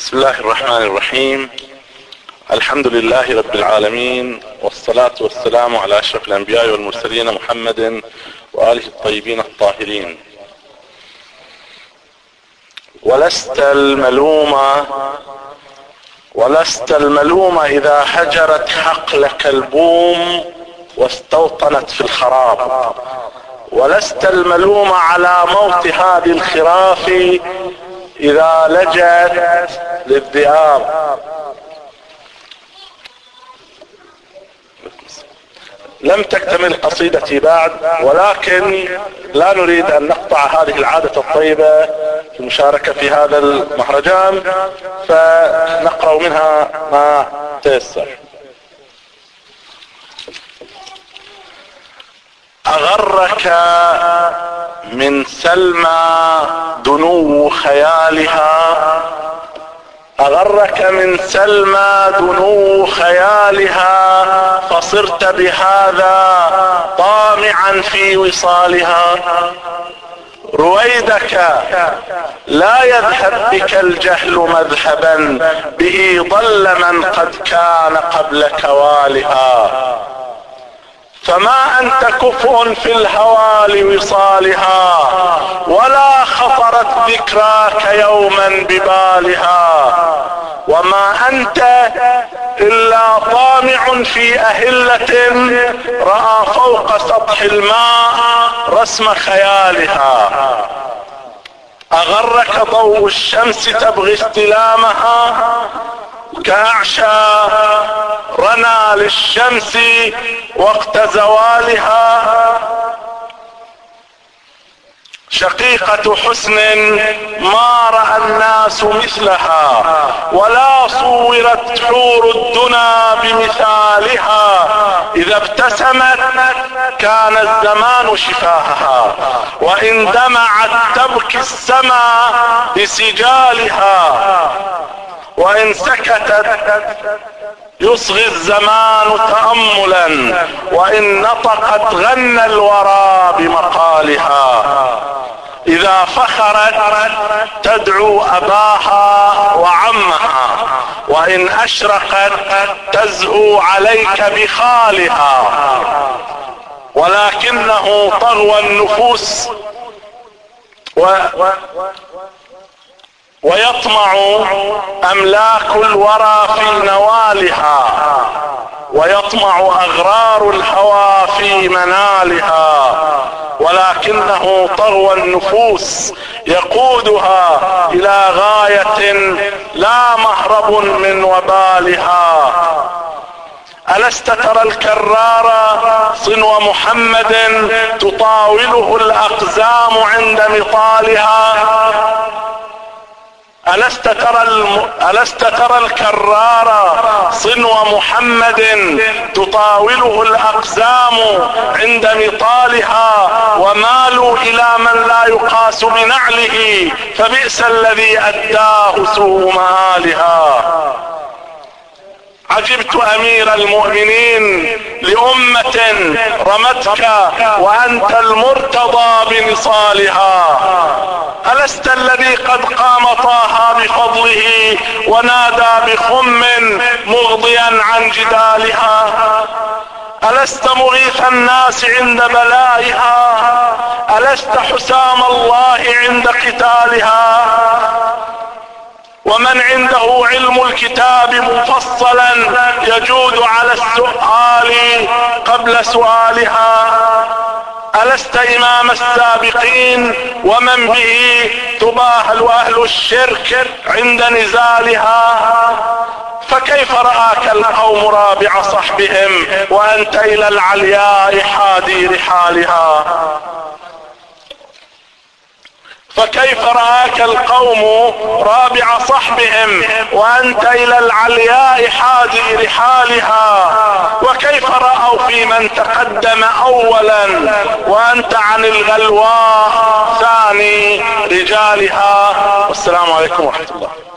بسم الله الرحمن الرحيم. الحمد لله رب العالمين، والصلاة والسلام على أشرف الأنبياء والمرسلين محمد وآله الطيبين الطاهرين. ولست الملومة إذا هجرت حقلك البوم واستوطنت في الخراب، ولست الملومة على موت هذه الخراف إذا لجأت للذئاب. لم تكتمل قصيدتي بعد، ولكن لا نريد أن نقطع هذه العادة الطيبة في المشاركة في هذا المهرجان، فنقرأ منها ما تيسر. أغرك من سلمى دنو خيالها، أغرك من سلمى دنو خيالها، فصرت بهذا طامعا في وصالها. رويدك لا يذهب بك الجهل مذهبا، به ضل من قد كان قبلك والها. فما أنت كفء في الهوى لوصالها، ولا خطرت ذكراك يوما ببالها. وما أنت إلا طامع في أهلة رأى فوق سطح الماء رسم خيالها. أغرك ضوء الشمس تبغي استلامها، كأعشى رنا للشمس وقت زوالها. شقيقة حسن ما رأى الناس مثلها، ولا صورت حور الدنا بمثالها. إذا ابتسمت كان الزمان شفاهها، وإن دمعت تبكي السماء بسجالها. وإن سكتت يصغي الزمان تأملا، وإن نطقت غنى الورى بمقالها. إذا فخرت تدعو أباها وعمها، وإن أشرقت تزهو عليك بخالها. ولكنه طغوى النفوس ويطمع أملاك الورى في نوالها، ويطمع أغرار الهوى في منالها. ولكنه طغوى النفوس يقودها إلى غاية لا مهرب من وبالها. ألست ترى الكرار صنو محمد تطاوله الأقزام عند مطالها؟ ألست ترى الكرار صنو محمد تطاوله الأقزام عند مطالها؟ ومالوا إلى من لا يقاس بنعله، فبئس الذي أداه سوء مآلها. عجبت أمير المؤمنين لأمة رمتك وأنت المرتضى بنصالها. ألست الذي قد قام طه بفضله ونادى بخم مغضيا عن جدالها؟ ألست مغيث الناس عند بلائها؟ ألست حسام الله عند قتالها؟ ومن عنده علم الكتاب مفصلا يجود على السؤال قبل سؤالها. ألست إمام السابقين ومن به تباهل أهل الشرك عند نزالها؟ فكيف رآك القوم رابع صحبهم وأنت إلى العلياء حادي رحالها؟ فكيف رآك القوم رابع صحبهم وأنت إلى العلياء حادي رحالها؟ وكيف رأوا في من تقدم أولا وأنت عن الغلواء ثاني رجالها؟ والسلام عليكم ورحمة الله.